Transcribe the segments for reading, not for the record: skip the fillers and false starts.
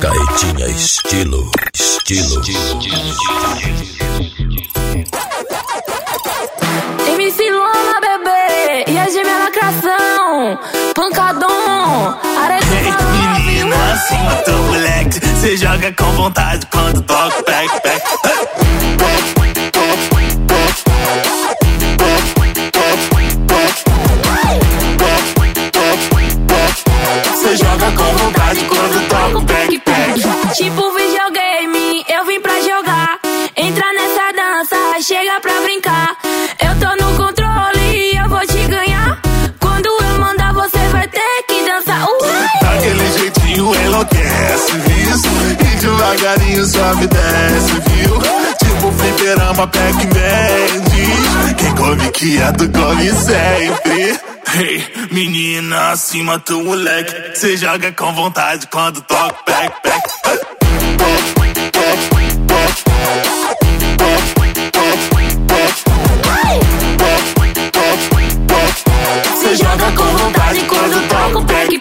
Carretinha estilo. MC Loma, bebê, e a gêmea lacração, pancadão, Hey, menina, acima do moleque, cê joga com vontade quando toca back. Cê joga com vontade quando toca back. Tipo videogame, eu vim pra jogar. Entra nessa dança, chega pra brincar. Eu tô no controle, eu vou te ganhar. Quando eu mandar, você vai ter que dançar. Daquele jeitinho enlouquece, viu? E devagarinho sobe e desce, viu? Tipo fliperama, Pac-Man diz: quem come quieto, come sempre. Hey, menina, acima do moleque, cê joga com vontade quando toca back. Cê joga com vontade quando toca back.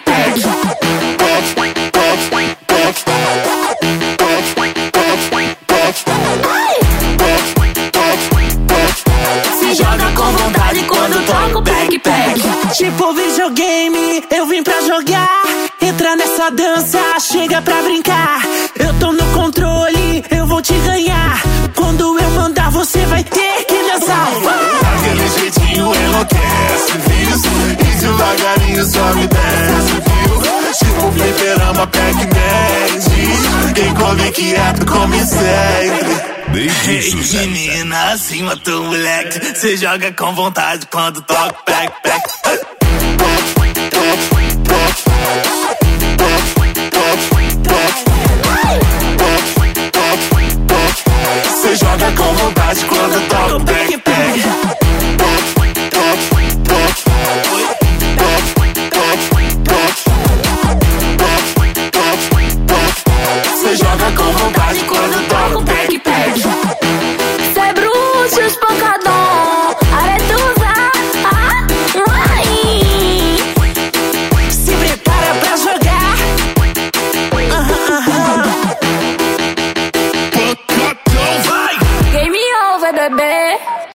Se joga com vontade quando toca o back. Tipo videogame, eu vim pra jogar. Entra nessa dança, chega pra brincar. Eu tô no controle, eu vou te ganhar. Quando eu mandar, você vai ter que dançar. Daquele jeitinho enlouquece, viu? E devagarinho sobe e desce, viu? Tipo fliperama, Pac-Man diz: quem come quieto, come sempre. Hey, menina, acima do moleque, cê joga com vontade quando toca back.